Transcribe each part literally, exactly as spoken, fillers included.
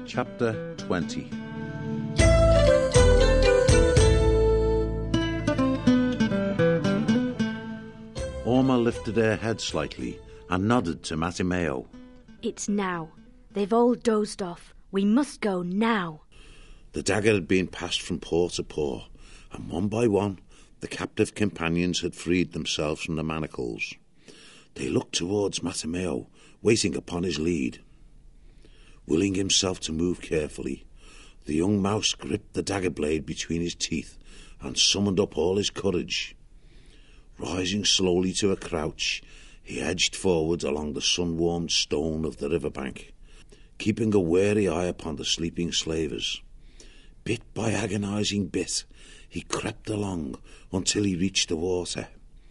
Chapter twenty. Orma lifted her head slightly and nodded to Mattimeo. It's now. They've all dozed off. We must go now. The dagger had been passed from paw to paw, and one by one the captive companions had freed themselves from the manacles. They looked towards Mattimeo, waiting upon his lead. Willing himself to move carefully, the young mouse gripped the dagger blade between his teeth and summoned up all his courage. Rising slowly to a crouch, he edged forward along the sun-warmed stone of the riverbank, keeping a wary eye upon the sleeping slavers. Bit by agonizing bit, he crept along until he reached the water.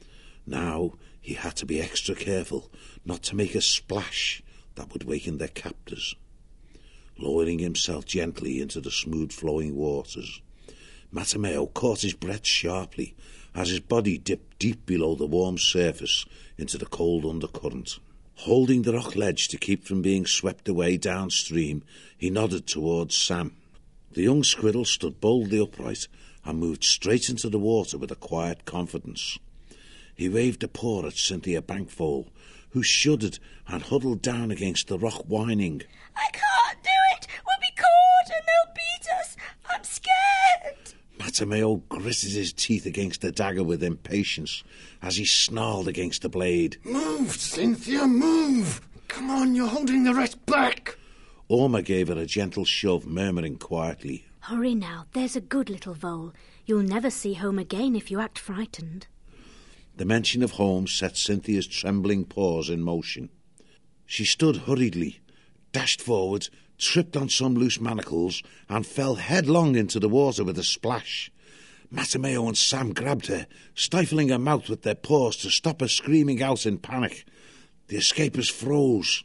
Now he had to be extra careful not to make a splash that would waken their captors. Lowering himself gently into the smooth-flowing waters, Mattimeo caught his breath sharply as his body dipped deep below the warm surface into the cold undercurrent. Holding the rock ledge to keep from being swept away downstream, he nodded towards Sam. The young squirrel stood boldly upright and moved straight into the water with a quiet confidence. He waved a paw at Cynthia Bankfoal, who shuddered and huddled down against the rock, whining. I can't do it! We'll be caught and they'll beat us! I'm scared! Mattimeo gritted his teeth against the dagger with impatience as he snarled against the blade. Move, Cynthia, move! Come on, you're holding the rest back! Orma gave her a gentle shove, murmuring quietly. Hurry now, there's a good little vole. You'll never see home again if you act frightened. The mention of home set Cynthia's trembling paws in motion. She stood hurriedly, dashed forward, tripped on some loose manacles, and fell headlong into the water with a splash. Mattimeo and Sam grabbed her, stifling her mouth with their paws to stop her screaming out in panic. The escapers froze.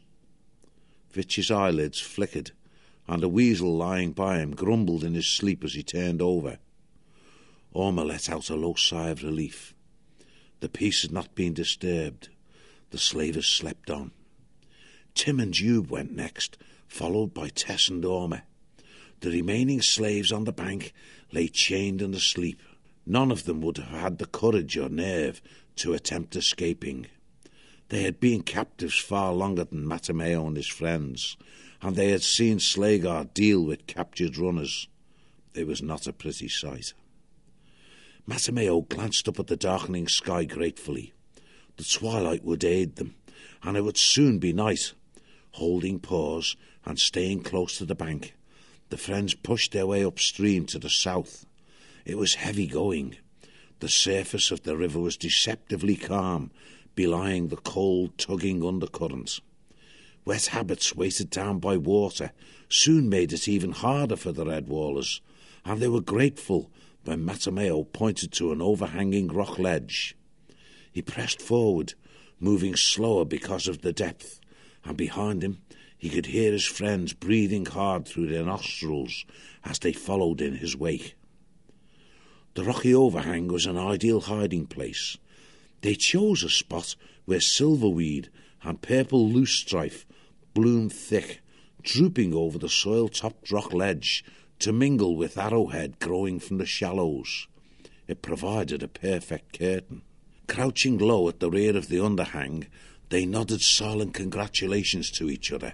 Fitch's eyelids flickered, and a weasel lying by him grumbled in his sleep as he turned over. Orma let out a low sigh of relief. The peace had not been disturbed. The slavers slept on. Tim and Jube went next, followed by Tess and Orma. The remaining slaves on the bank lay chained and asleep. None of them would have had the courage or nerve to attempt escaping. They had been captives far longer than Mattimeo and his friends, and they had seen Slagar deal with captured runners. It was not a pretty sight. Mattimeo glanced up at the darkening sky gratefully. The twilight would aid them, and it would soon be night. Holding paws and staying close to the bank, the friends pushed their way upstream to the south. It was heavy going. The surface of the river was deceptively calm, belying the cold, tugging undercurrent. Wet habits weighted down by water soon made it even harder for the Redwallers, and they were grateful when Mattimeo pointed to an overhanging rock ledge. He pressed forward, moving slower because of the depth, and behind him he could hear his friends breathing hard through their nostrils as they followed in his wake. The rocky overhang was an ideal hiding place. They chose a spot where silverweed and purple loosestrife bloomed thick, drooping over the soil-topped rock ledge to mingle with arrowhead growing from the shallows. It provided a perfect curtain. Crouching low at the rear of the underhang, they nodded silent congratulations to each other.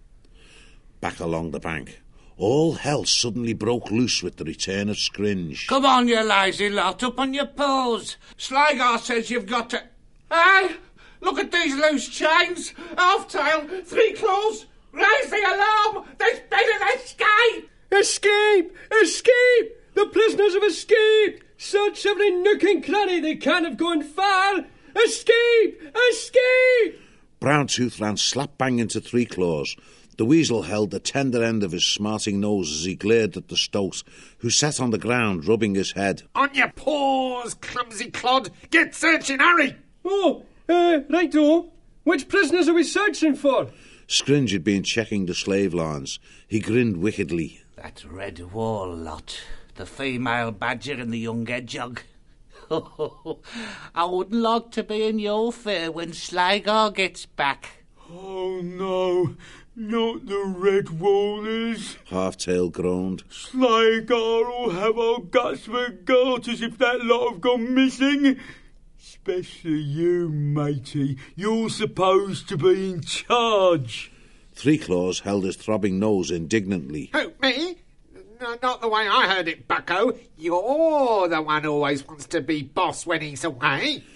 Back along the bank, all hell suddenly broke loose with the return of Scringe. Come on, you lazy lot, up on your paws. Sligar says you've got to... Hey, look at these loose chains. Half-tail, three claws. Raise the alarm. There's been an escape. Escape! Escape! The prisoners have escaped! Search every nook and cranny. They can't have gone far. Escape! Escape! Browntooth ran slap-bang into Three Claws. The weasel held the tender end of his smarting nose as he glared at the stoat, who sat on the ground rubbing his head. On your paws, clumsy clod. Get searching, hurry! Oh, uh, righto. Which prisoners are we searching for? Scringe had been checking the slave lines. He grinned wickedly. That red wall lot. The female badger and the young hedgehog. I wouldn't like to be in your fare when Slagar gets back. Oh, no. Not the Red Wallers. Half-Tail groaned. Slygar will have our guts for garters if that lot have gone missing. Especially you, matey. You're supposed to be in charge. Three Claws held his throbbing nose indignantly. Who, me? No, not the way I heard it, bucko. You're the one who always wants to be boss when he's away.